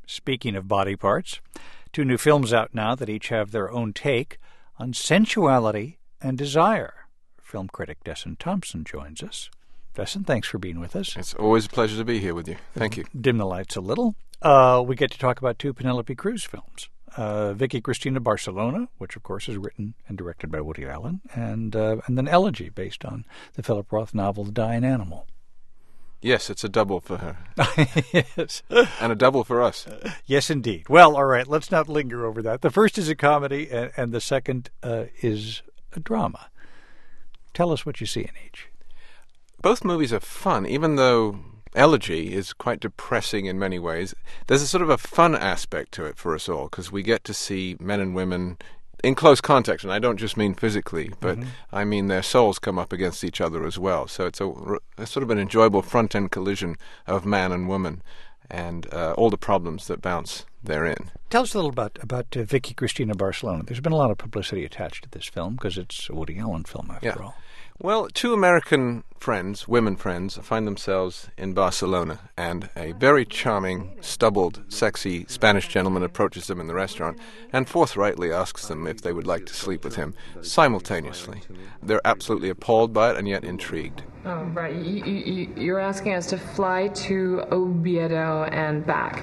Speaking of body parts, two new films out now that each have their own take on sensuality and desire. Film critic Desson Thomson joins us. Desson, thanks for being with us. It's always a pleasure to be here with you. Thank you. Dim the lights a little. We get to talk about two Penelope Cruz films. Vicky Cristina Barcelona, which of course is written and directed by Woody Allen, and then Elegy, based on the Philip Roth novel The Dying Animal. Yes, it's a double for her. Yes. And a double for us. Yes, indeed. Well, all right, let's not linger over that. The first is a comedy, and the second is a drama. Tell us what you see in each. Both movies are fun, even though Elegy is quite depressing in many ways. There's a sort of a fun aspect to it for us all, because we get to see men and women in close contact, and I don't just mean physically, but I mean their souls come up against each other as well. So it's a sort of an enjoyable front-end collision of man and woman, and all the problems that bounce therein. Tell us a little about Vicky Cristina Barcelona. There's been a lot of publicity attached to this film, because it's a Woody Allen film, after all. Well, two American friends, women friends, find themselves in Barcelona, and a very charming, stubbled, sexy Spanish gentleman approaches them in the restaurant and forthrightly asks them if they would like to sleep with him simultaneously. They're absolutely appalled by it and yet intrigued. Oh, right. You're asking us to fly to Oviedo and back?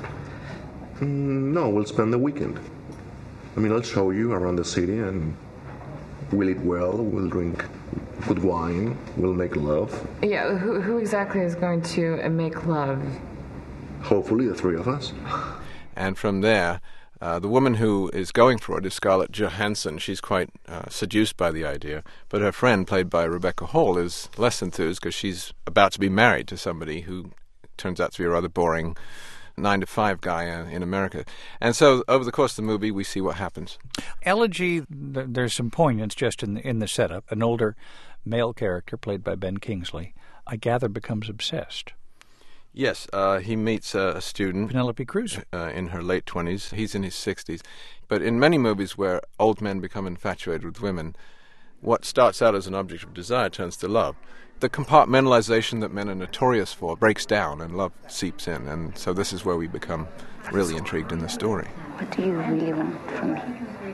No, we'll spend the weekend. I mean, I'll show you around the city, and we'll eat well, we'll drink good wine, we'll make love. Yeah, who exactly is going to make love? Hopefully the three of us. And from there, the woman who is going for it is Scarlett Johansson. She's quite seduced by the idea, but her friend, played by Rebecca Hall, is less enthused because she's about to be married to somebody who turns out to be a rather boring 9-to-5 guy in America. And so over the course of the movie, we see what happens. Elegy, there's some poignance just in the setup. An older male character, played by Ben Kingsley, I gather becomes obsessed. Yes, he meets a student, Penelope Cruz, in her late 20s. He's in his 60s. But in many movies where old men become infatuated with women, what starts out as an object of desire turns to love. The compartmentalization that men are notorious for breaks down and love seeps in, and so this is where we become really intrigued in the story. What do you really want from me?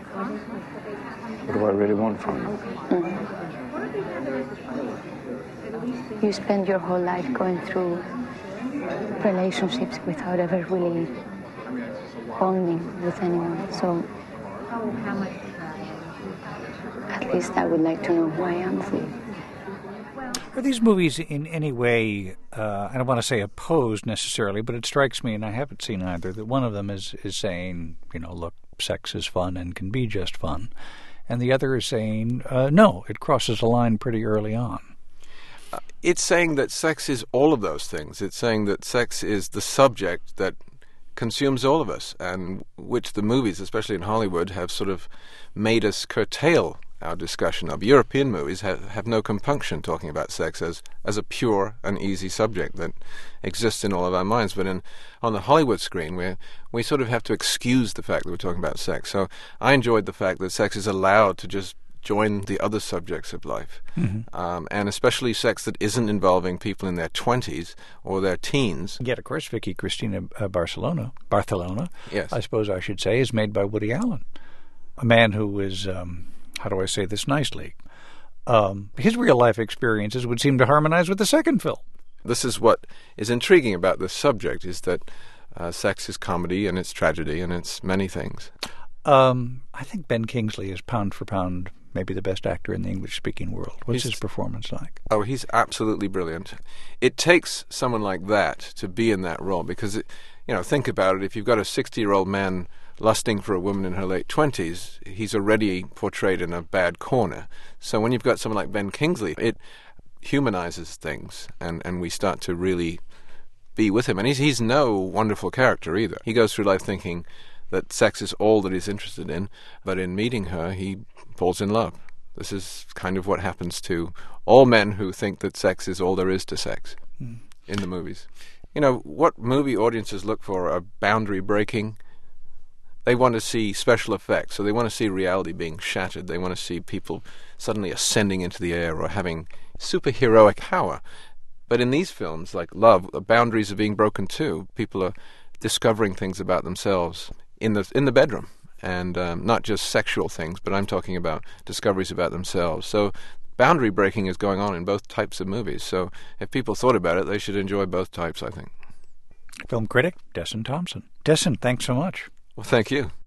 What do I really want from you? You spend your whole life going through relationships without ever really bonding with anyone, so at least I would like to know who I am for you. Are these movies in any way, I don't want to say opposed necessarily, but it strikes me, and I haven't seen either, that one of them is saying, look, sex is fun and can be just fun, and the other is saying, no, it crosses a line pretty early on. It's saying that sex is all of those things. It's saying that sex is the subject that consumes all of us, and which the movies, especially in Hollywood, have sort of made us curtail our discussion of. European movies have no compunction talking about sex as a pure and easy subject that exists in all of our minds. But on the Hollywood screen, we sort of have to excuse the fact that we're talking about sex. So I enjoyed the fact that sex is allowed to just join the other subjects of life, and especially sex that isn't involving people in their 20s or their teens. Yet, of course, Vicky Cristina Barcelona, yes, I suppose I should say, is made by Woody Allen, a man who is, how do I say this nicely, his real-life experiences would seem to harmonize with the second film. This is what is intriguing about this subject, is that sex is comedy and it's tragedy and it's many things. I think Ben Kingsley is pound for pound maybe the best actor in the English-speaking world. What's his performance like? Oh, he's absolutely brilliant. It takes someone like that to be in that role because, think about it. If you've got a 60-year-old man lusting for a woman in her late 20s, he's already portrayed in a bad corner. So when you've got someone like Ben Kingsley, it humanizes things, and we start to really be with him. And he's no wonderful character either. He goes through life thinking that sex is all that he's interested in, but in meeting her, he falls in love. This is kind of what happens to all men who think that sex is all there is to sex in the movies. What movie audiences look for are boundary breaking. They want to see special effects, so they want to see reality being shattered. They want to see people suddenly ascending into the air or having superheroic power. But in these films, like Love, the boundaries are being broken too. People are discovering things about themselves in the bedroom, and not just sexual things, but I'm talking about discoveries about themselves. So boundary breaking is going on in both types of movies. So if people thought about it, they should enjoy both types, I think. Film critic Desson Thomson. Desson, thanks so much. Well, thank you.